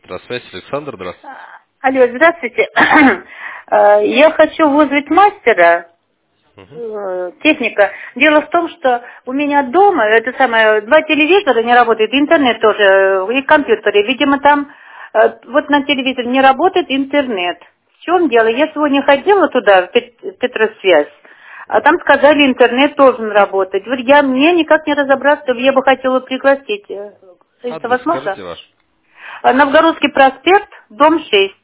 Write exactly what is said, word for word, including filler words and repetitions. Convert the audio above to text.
На связи Александр, здравствуйте. Алло, здравствуйте. Я хочу вызвать мастера, Угу. техника. Дело в том, что у меня дома, это самое, два телевизора не работают, интернет тоже, и компьютеры. Видимо, там вот на телевизоре не работает интернет. В чем дело? Я сегодня ходила туда, в Пет- Петросвязь, а там сказали, интернет должен работать. Вот я, мне никак не разобраться, я бы хотела пригласить. Это Адрес возможно? скажите ваш. Новгородский проспект, дом шесть.